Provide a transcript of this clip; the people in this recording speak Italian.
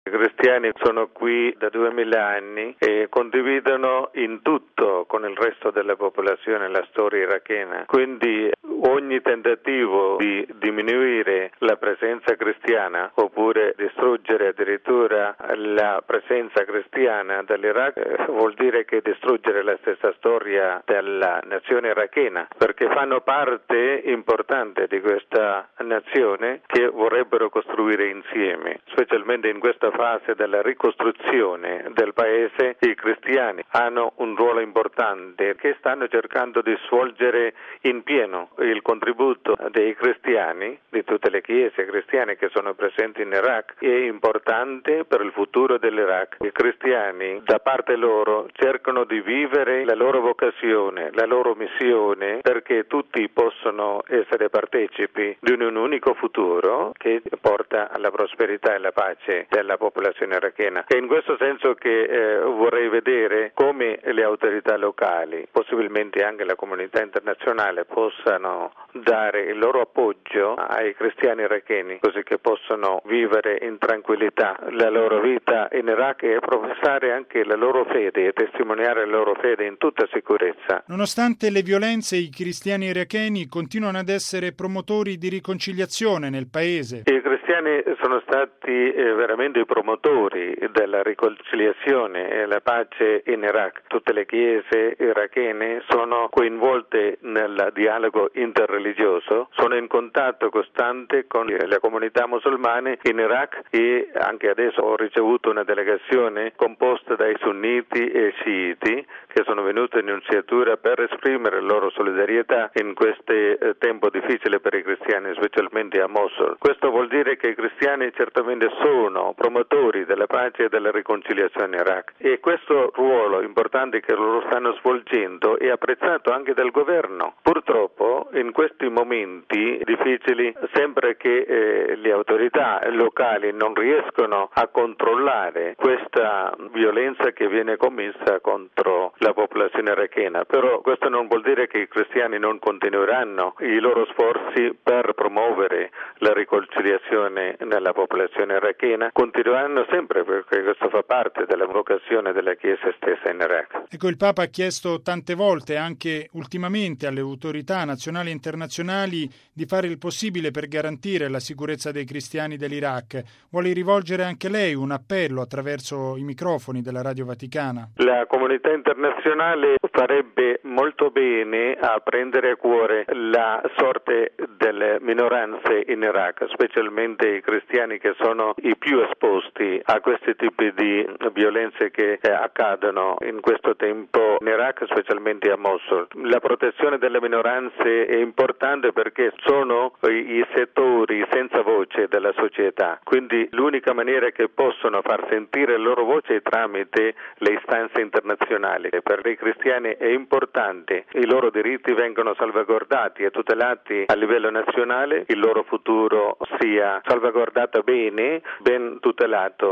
I cristiani sono qui da 2000 anni e condividono in tutto con il resto della popolazione la storia irachena. Quindi ogni tentativo di diminuire la presenza cristiana oppure distruggere addirittura la presenza cristiana dell'Iraq vuol dire che distruggere la stessa storia della nazione irachena, perché fanno parte importante di questa nazione che vorrebbero costruire insieme, specialmente in questa fase della ricostruzione del paese. I cristiani hanno un ruolo importante che stanno cercando di svolgere in pieno. Il contributo dei cristiani, di tutte le chiese cristiane che sono presenti in Iraq, è importante per il futuro dell'Iraq. I cristiani da parte loro cercano di vivere la loro vocazione, la loro missione, perché tutti possono essere partecipi di un unico futuro che porta alla prosperità e alla pace della popolazione irachena. È in questo senso che vorrei vedere come le autorità locali, possibilmente anche la comunità internazionale, possano dare il loro appoggio ai cristiani iracheni, così che possano vivere in tranquillità la loro vita in Iraq e professare anche la loro fede e testimoniare la loro fede in tutta sicurezza. Nonostante le violenze, i cristiani iracheni continuano ad essere promotori di riconciliazione nel paese. I cristiani sono stati veramente i promotori della riconciliazione e la pace in Iraq. Tutte le chiese irachene sono coinvolte nel dialogo interreligioso, sono in contatto costante con le comunità musulmane in Iraq e anche adesso ho ricevuto una delegazione composta dai sunniti e sciiti che sono venuti in iniziatura per esprimere la loro solidarietà in questo tempo difficile per i cristiani, specialmente a Mosul. Questo vuol dire che i cristiani certamente sono promotori della pace e della riconciliazione in Iraq e questo ruolo importante che loro stanno svolgendo è apprezzato anche dal governo. Purtroppo in questi momenti difficili, sempre che le autorità locali non riescono a controllare questa violenza che viene commessa contro la popolazione irachena, però questo non vuol dire che i cristiani non continueranno i loro sforzi per promuovere la riconciliazione nella popolazione irachena, continueranno sempre, perché questo fa parte della vocazione della Chiesa stessa in Iraq. Ecco, il Papa ha chiesto tante volte, anche ultimamente, alle autorità nazionali e internazionali di fare il possibile per garantire la sicurezza dei cristiani dell'Iraq. Vuole rivolgere anche lei un appello attraverso i microfoni della Radio Vaticana? La comunità internazionale farebbe molto bene a prendere a cuore la sorte delle minoranze in Iraq, specialmente i cristiani che sono i più esposti a questi tipi di violenze che accadono in questo tempo in Iraq, specialmente a Mosul. La protezione delle minoranze è importante perché sono i settori senza voce della società, quindi l'unica maniera che possono far sentire la loro voce è tramite le istanze internazionali. Per i cristiani è importante, i loro diritti vengono salvaguardati e tutelati a livello nazionale, il loro futuro sia salvaguardato bene, ben tutelato